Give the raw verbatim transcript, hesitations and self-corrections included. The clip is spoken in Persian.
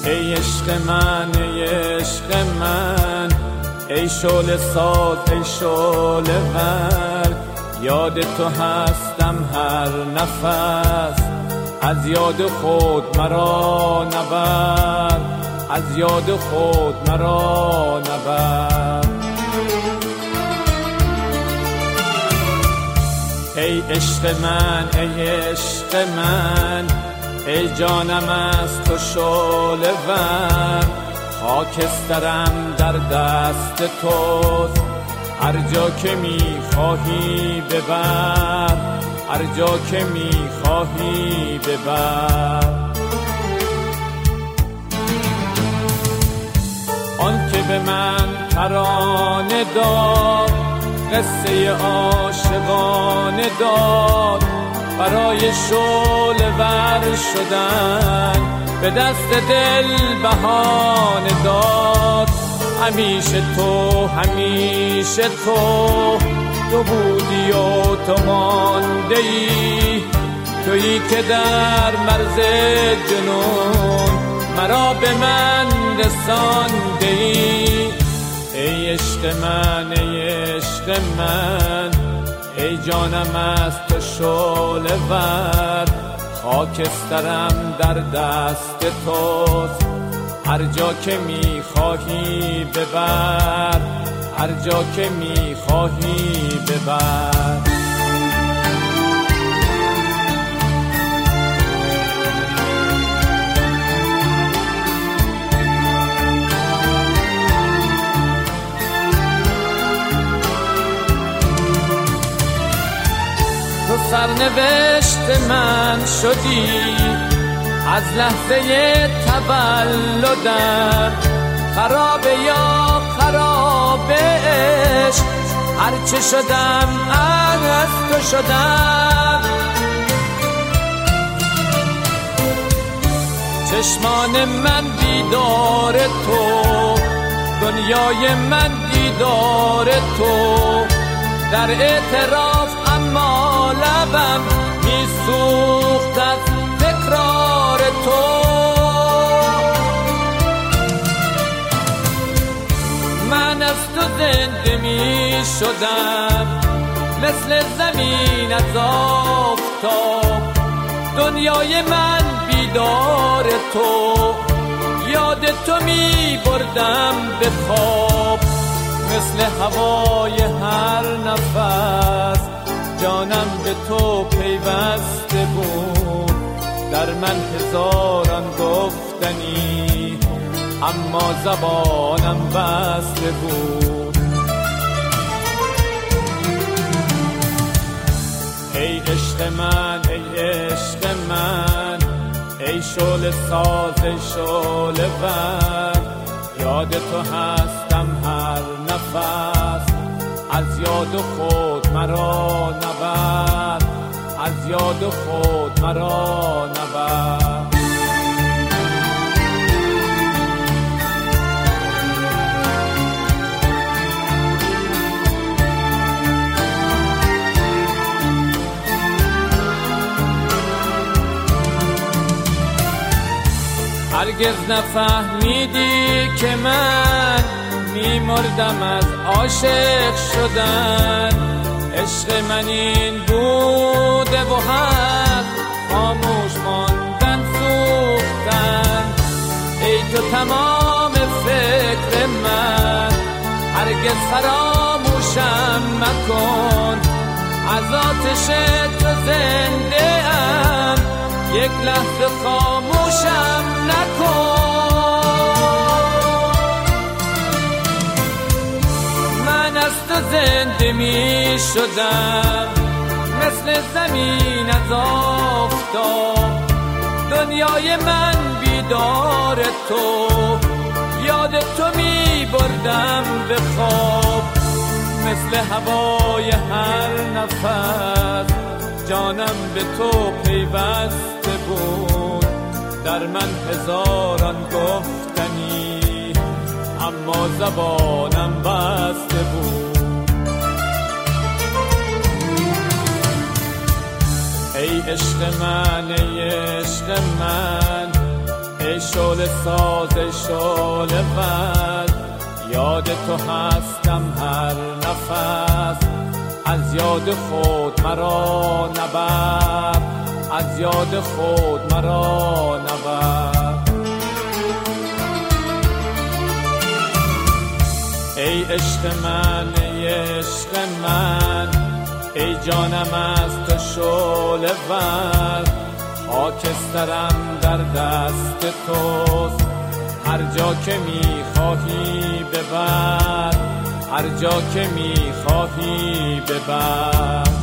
ای عشق من ای عشق من، ای شعله ساز ای شعله ور، یاد تو هستم هر نفس، از یاد خود مرا نبر، از یاد خود مرا نبر. ای عشق من ای عشق من، ای جانم از تو شعله ور، خاکسترم در دست توست، هر جا که میخواهی ببر، هر جا که میخواهی ببر. آن که به من ترانه داد، قصه عاشقانه داد، برای شعله ور شدن به دست دل بهانه داد. همیشه تو همیشه تو، تو بودی و تو مانده ای، تویی که در مرز جنون مرا به من رسانده ای. ای عشق من ای عشق من، ای جانم از تو شعله ور، خاکسترم در دست توست، هر جا که میخواهی ببر، هر جا که میخواهی ببر. تو سرنوشت من شدی از لحظه تولدم، خراب یا خراب عشق، هرچه شدم از تو شدم. چشمان من دیدار تو، دنیای من دیدار تو، در اعتراف اما لبم میسوخت از تکرار تو. من از تو زنده می شدم، مثل زمین از آفتاب، دنیای من بیدار تو، یاد تو می بردم به خواب، مثل هوای هر نفس جانم به تو پیوسته بود. در من هزاران گفتنی اما زبانم بسته بود. ای عشق من ای عشق من، ای شعله ساز ای شعله ور، یاد تو هستم هر نفس، از یاد خود مرا نبر، از یاد خود مرا نبر. هرگز نفهمیدی که من میمردم از عاشق شدن، عشق من این بوده و هست خاموش ماندن سوختن. ای تو تمام فکر من، هرگز فراموشم مکن، از آتش تو زنده ام، یک لحظه خاموشم نکن. من از تو زنده می شدم، مثل زمین از آفتاب، دنیای من بیدار تو، یاد تو می بردم به خواب، مثل هوای هر نفس جانم به تو پیوسته بود. در من هزاران گفتنی اما زبانم بسته بود. ای عشق من ای عشق من، ای شعله ساز ای شعله ور، یاد تو هستم هر نفس، از یاد خود مرا نبر، از یاد خود مرا نبر. ای عشق من ای عشق من، ای جانم از تو شعله ور، خاکسترم در دست توست، هر جا که میخواهی ببر، هر جا که میخواهی ببر.